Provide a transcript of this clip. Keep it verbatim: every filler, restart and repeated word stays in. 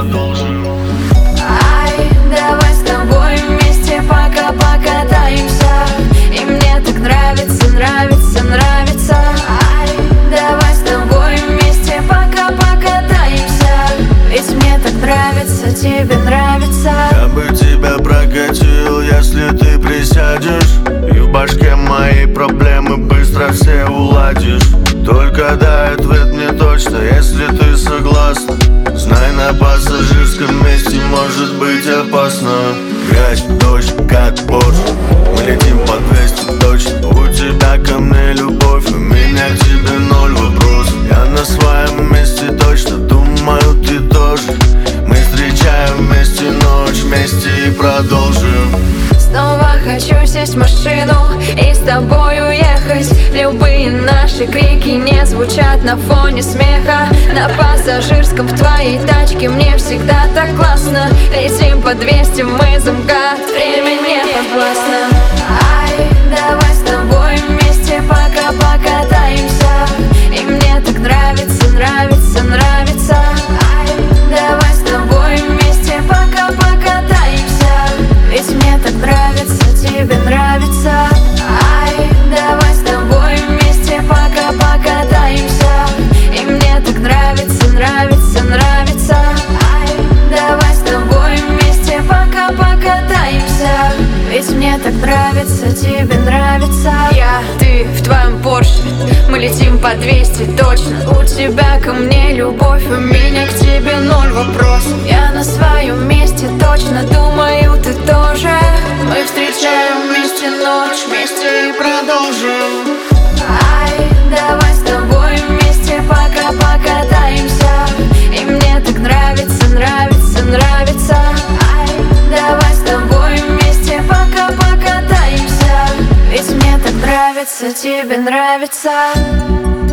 продолжим. Ай, давай с тобой вместе пока покатаемся. И мне так нравится, нравится, нравится. Ай, давай с тобой вместе пока покатаемся. Ведь мне так нравится, тебе нравится. Я бы тебя прокатил, если ты присядешь, и в башке моей проблемы быстро все уладишь. Только дай ответ мне точно, если ты согласна. Знай, на пассажирском месте может быть опасно. Грязь, дождь, как Порш, мы летим по двести точно. У тебя ко мне любовь, у меня к тебе ноль вопросов. Я на своем месте точно, думаю, ты тоже. Мы встречаем вместе ночь, вместе и продолжим. Снова хочу сесть в машину и с тобой уехать. Любые наши крики не звучат на фоне смеха. На пассажирском в твоей тачке мне всегда так классно. Летим по двести, мы за МКАД, время не подвластно. Ай, давай с тобой вместе пока покатаемся. И мне так нравится, нравится, нравится. Ай, давай с тобой вместе пока покатаемся. Ведь мне так нравится, тебе нравится. Ай, давай с тобой вместе пока покатаемся. И мне так нравится, нравится, нравится. Ай, давай с тобой вместе пока покатаемся. Ведь мне так нравится, тебе нравится. Я, ты в твоем Порше, мы летим по двести точно. У тебя ко мне любовь, у меня к тебе ноль вопросов. Я на своем месте точно, думаю, ты тоже. Мы встречаем вместе ночь, вместе и продолжим. Ай, давай с тобой вместе пока покатаемся. И мне так нравится, нравится, нравится. Ай, давай с тобой вместе пока покатаемся. Ведь мне так нравится, тебе нравится.